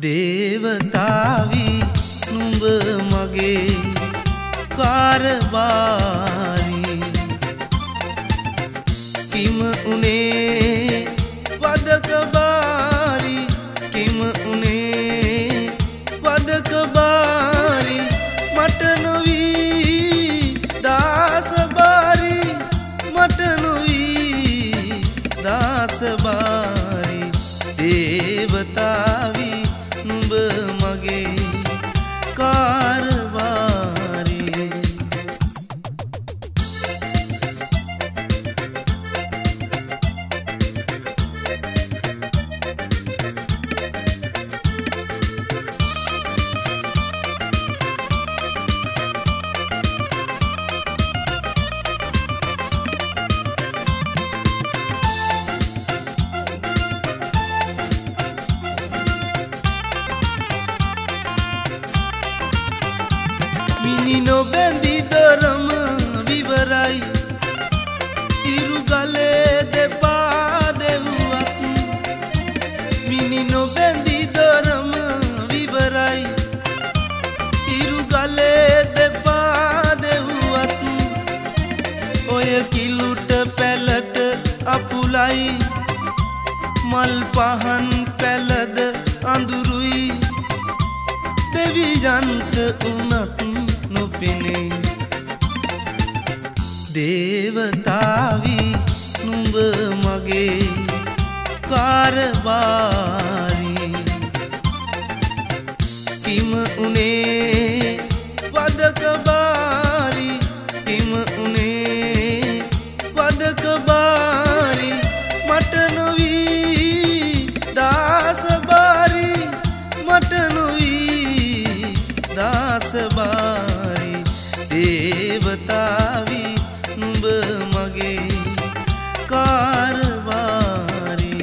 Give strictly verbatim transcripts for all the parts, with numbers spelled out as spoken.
දේවතාවි නුඹ මගේ කාරවාරි කිම උනේ වදක බාරි කිම උනේ වදක බාරි මට නොවී දාස බාරි මට නොවී දාස බාරි දේවතාවි නුඹ මගේ කාරවාරි මිනි නොබැඳි දරම විවරයි ඉරු ගලේ දෙපා දෙව්වත් මිනි නොබැඳි දරම විවරයි ඉරු ගලේ දෙපා දෙව්වත් ඔය කිලුට පැලට අපුලයි මල් පහන් පැලද අඳුරුයි දෙවියන්ට උනත් නොපෙනේ දේවතාවි නුඹ මගේ කාරවාරි කිම උනේ වදක බාරි කිම උනේ වදක බාරි මට නොවී දාස බාරි මට නොවී දාස බාරි දේවතාවි නුඹ මගේ කාරවාරි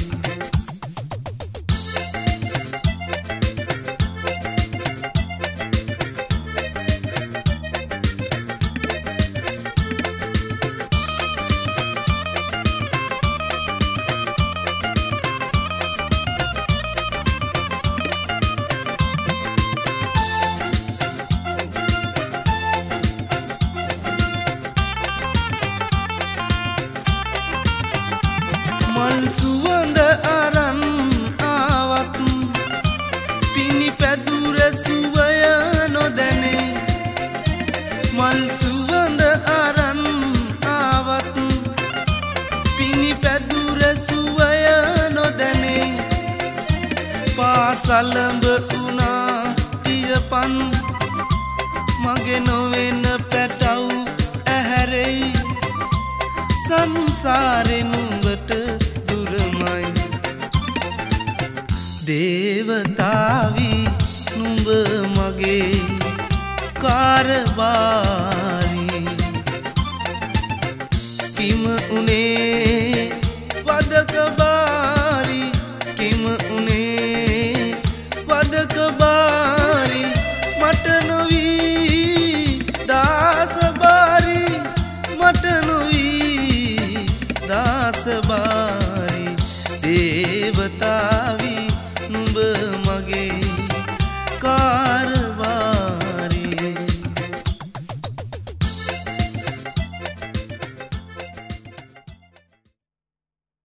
මල් සුවඳ අරන් ආවත් පිණි පැදුර සුවය නොදැනේ මල් සුවඳ අරන් ආවත් පිණි පැදුර සුවය නොදැනේ පාසලඹ උනා තියපන් මගේ නොවෙන පැටව් ඇහැරෙයි සංසාරේ නුඹට දුරමයි දේවතාවි නුඹ මගේ කාරවාරි කිම උනේ වදක බාරි කිම උනේ වදක බාරි මට නොවී දාස බාරි මට නොවී දාස බාරි